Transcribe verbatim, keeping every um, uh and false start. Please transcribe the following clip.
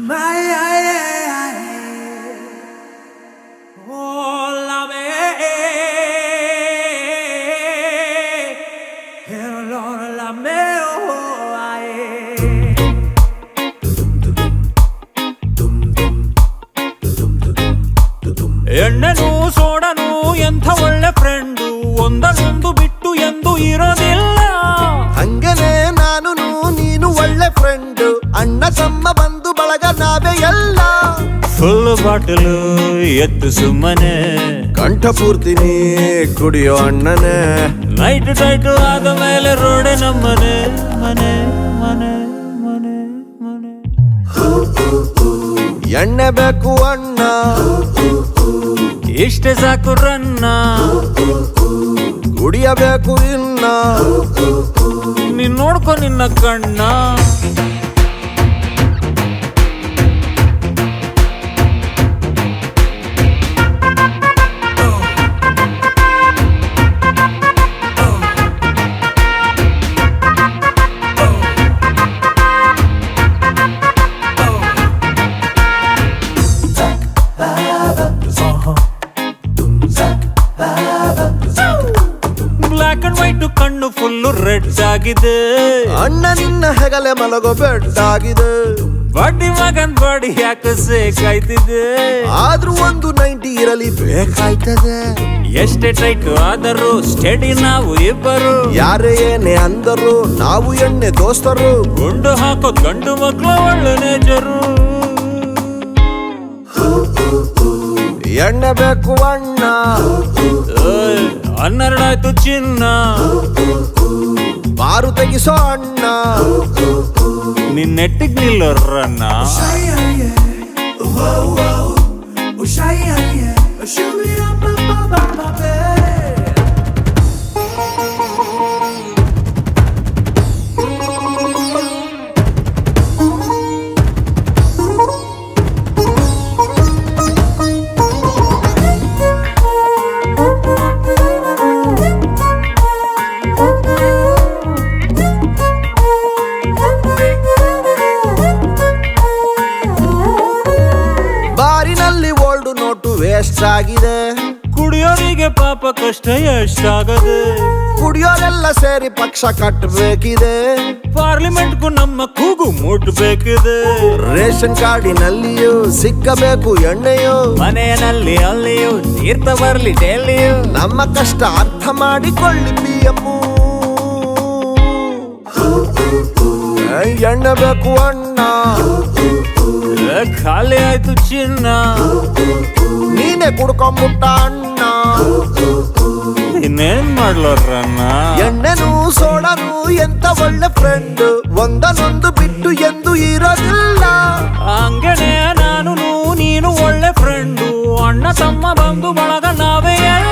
ಎಣ್ಣೆನು ಸೋಡನು ಎಂಥ ಒಳ್ಳೆ ಫ್ರೆಂಡು, ಒಂದನ್ನೊಂದು ಬಿಟ್ಟು ಎಂದು ಇರೋದಿಲ್ಲ. ಹಂಗನೇ ನಾನು ನೀನು ಒಳ್ಳೆ ಫ್ರೆಂಡು, ಅಣ್ಣ ತಮ್ಮ ಬಂದು ಬಳಗ ನಾವೇ ಎಲ್ಲ. ಫುಲ್ ಬಾಟಲು ಎತ್ತು ಸುಮ್ಮನೆ, ಕಂಠ ಪೂರ್ತಿ ನೀ ಕುಡಿಯೋ ಅಣ್ಣನೇ. ನೈಟ್ ಟೈಟ್ ಆದ ಮೇಲೆ ರೋಡೆ ನಮ್ಮನೆ ಮನೆ ಮನೆ ಮನೆ ಮನೆ. ಎಣ್ಣೆ ಬೇಕು ಅಣ್ಣ, ಇಷ್ಟೇ ಸಾಕು ರನ್ನ, ಕುಡಿಯಬೇಕು ಇನ್ನ. ನೀನ್ ನೋಡ್ಕೊ ನಿನ್ನ ಕಣ್ಣ. ಬ್ಲಾಕ್ ಅಂಡ್ ವೈಟ್ ಕಣ್ಣು ಫುಲ್ಲು ರೆಡ್ ಆಗಿದೆ, ಅಣ್ಣ ನಿನ್ನ ಹೆಗಲೆ ಮಲಗೋ ಬೆಡ್ ಆಗಿದೆ. ಬಡ್ಡಿ ಮಗನ್ ಬಾಡಿ ಯಾಕೆ ಸೇಕಾಯ್ತಿದೆ, ಆದ್ರೂ ಒಂದು ನೈಂಟಿ ಇರಲಿ ಬೇಕಾಯ್ತದೆ. ಎಷ್ಟೇ ಟೈಟ್ ಆದರೂ ಸ್ಟಡಿ ನಾವು ಇಬ್ಬರು, ಯಾರೇ ಏನೇ ಅಂದರು ನಾವು ಎಣ್ಣೆ ದೋಸ್ತರು. ಗುಂಡು ಹಾಕೋ ಗಂಡು ಮಕ್ಕಳು ಒಳ್ಳೆ ನೇಚರು. ಎಣ್ಣೆ ಬೇಕು ಅಣ್ಣ, ಹನ್ನೆರಡಾಯ್ತು ಚಿನ್ನ, ಬಾರು ತೆಗಿಸೋ ಅಣ್ಣ. ನಿನ್ ನೆಟ್ಟಿಗ್ ನಿಲ್ಲೋರನ್ನ. ಬಾರಿನಲ್ಲಿ ಓಲ್ಡ್ ನೋಟು ವೇಸ್ಟ್ ಆಗಿದೆ, ಕುಡಿಯೋರಿಗೆ ಪಾಪ ಕಷ್ಟ ಎಷ್ಟಾಗದೆ. ಕುಡಿಯೋರೆಲ್ಲ ಸೇರಿ ಪಕ್ಷ ಕಟ್ಟಬೇಕಿದೆ, ಪಾರ್ಲಿಮೆಂಟ್ಗೂ ನಮ್ಮ ಕೂಗು ಮುಟ್ಬೇಕಿದೆ. ರೇಷನ್ ಕಾರ್ಡಿನಲ್ಲಿಯೂ ಸಿಕ್ಕಬೇಕು ಎಣ್ಣೆಯು, ಮನೆಯಲ್ಲಿ ಅಲ್ಲಿಯೂ ತೀರ್ಥ ಬರ್ಲಿ ಡೆಲ್ಲಿಯೂ. ನಮ್ಮ ಕಷ್ಟ ಅರ್ಥ ಮಾಡಿಕೊಳ್ಳಿ ಪಿ ಎಮ್ಮು. ಎಣ್ಣೆ ಬೇಕು ಅಣ್ಣ, ಖಾಲಿ ಆಯ್ತು ಚಿನ್ನ, ನೀನೆ ಕುಡ್ಕೊಂಬಿಟ್ಟ ಅಣ್ಣ. ಇನ್ನೇನ್ ಮಾಡ್ಲೋರನ್ನ. ಎಣ್ಣೆನು ಸೋಡನು ಎಂತ ಒಳ್ಳೆ ಫ್ರೆಂಡ್, ಒಂದನ್ನೊಂದು ಬಿಟ್ಟು ಎಂದು ಇರೋದಿಲ್ಲ. ಹಂಗನೆ ನಾನು ನೀನು ಒಳ್ಳೆ ಫ್ರೆಂಡು, ಅಣ್ಣ ತಮ್ಮ ಬಂದು ಬಳಗ ನಾವೇ ಎಲ್ಲ.